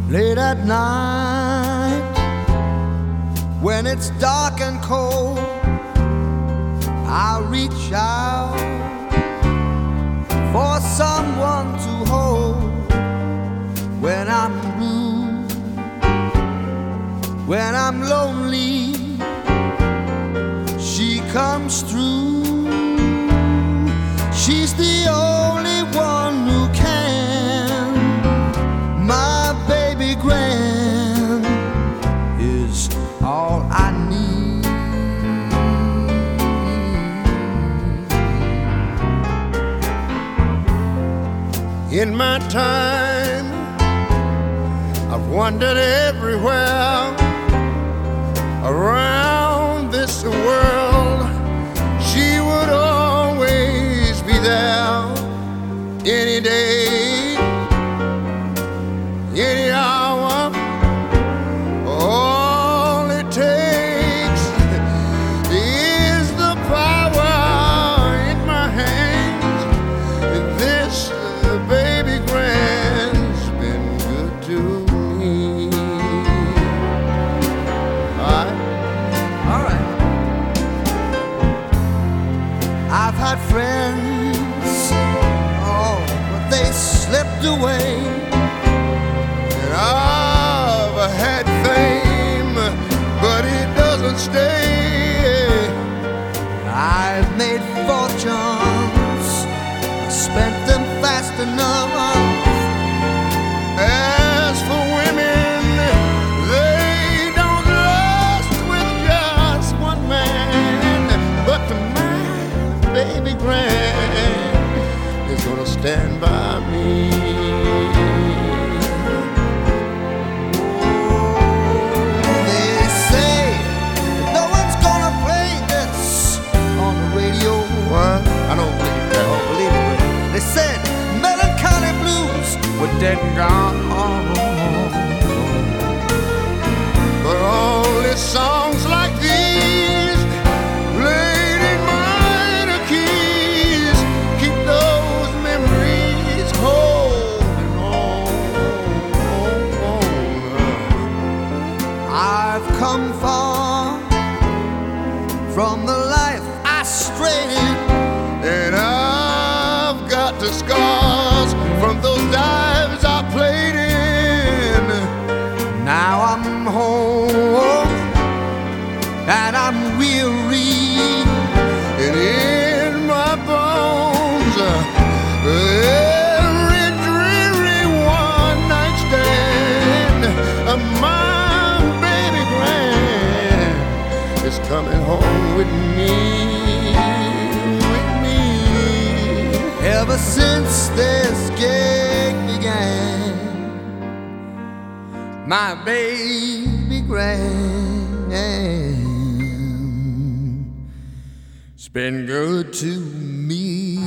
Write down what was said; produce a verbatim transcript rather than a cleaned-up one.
Late at night, when it's dark and cold, I reach out for someone to hold. When I'm blue, when I'm lonely, she comes through. She's the only one who can. My baby Gran is all I need. In my time, I've wandered everywhere around this world. She would always be there, any day, any hour. All it takes is the power in my hands. And this uh, baby Gran's been good to me. All right. All right. I've had friends, oh, but they slipped away. And I've had fame, but it doesn't stay. I've made fortunes, spent them fast enough. As for women, they don't last with just one man. But my baby Gran is gonna stand by me. They say no one's gonna play this on the radio. What? I don't believe that. I don't believe it. They said melancholy blues were dead and gone. But only songs like these, played in minor keys, keep those memories holding on. I've come far from the life I strayed in, and I've got the scars from those dives I played in. Now I'm home and I'm weary, and in my bones every dreary one night stand. My baby Gran is coming home with me, with me. Ever since this gig began, my baby Gran, it's been good to me.